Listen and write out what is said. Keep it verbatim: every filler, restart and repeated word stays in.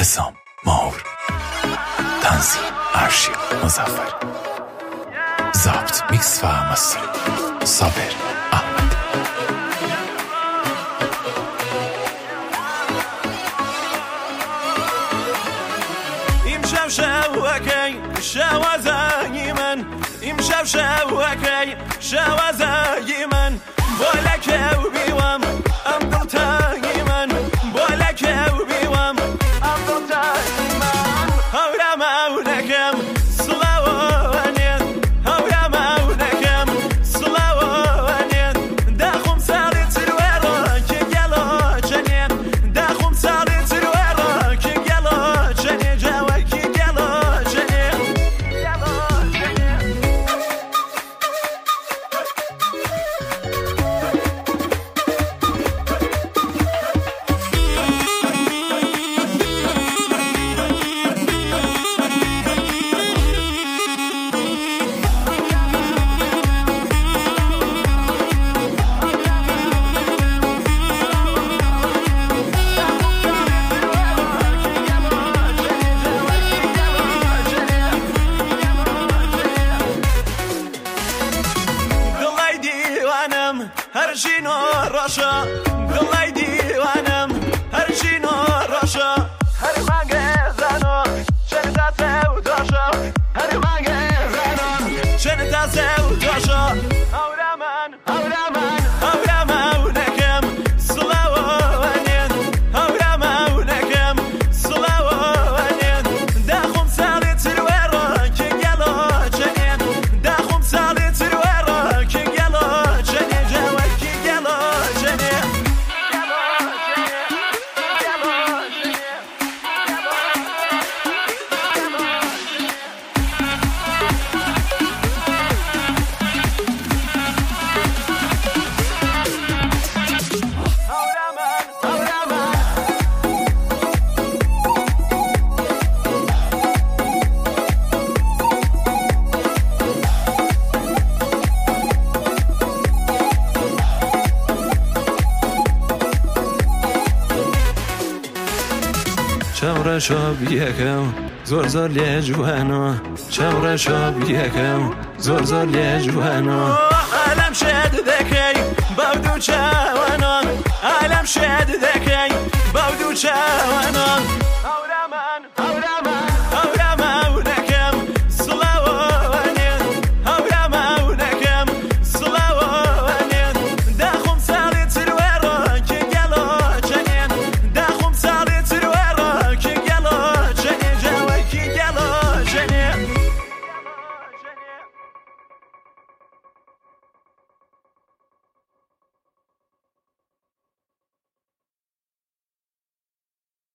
نظام ماهور، تنظیم ارشیا مظفر، ضبط میکس و مستر صابر احمد. امشب شوکی شوازای من، امشب شوکی شوازای من، بالک و بیوام ام دلتای من، بالک و بیوام ام دلتای من. هورم اونکم سلاوانیت، هورم اونکم سلاوانیت، دخم سالی ترویرا که گلا چنین، دخم سالی ترویرا که گلا چنین، جوای که گلا چنین، گلا چنین. هر جینو راشا دلای دیوانم، هر جینو راشا هر مگزانو چن تاسو داشا، هر مگزانو چن تاسو داشا. اورمان اورمان اورمانکم سلاوانیت، اورمانکم سلاوانیت، دخم سالی ترویرا که گلا چنین، دخم سالی ترویرا که گلا چنین، جوای که گلا چنین، گلا چنین، گلا چنین، اورمان اورمان. چهره شاب یکم زور زور لی جوانا، چهره شاب یکم زور زور لی جوانا. عالم شد دکی بودو چوانا، عالم شد دکی بودو چوانا.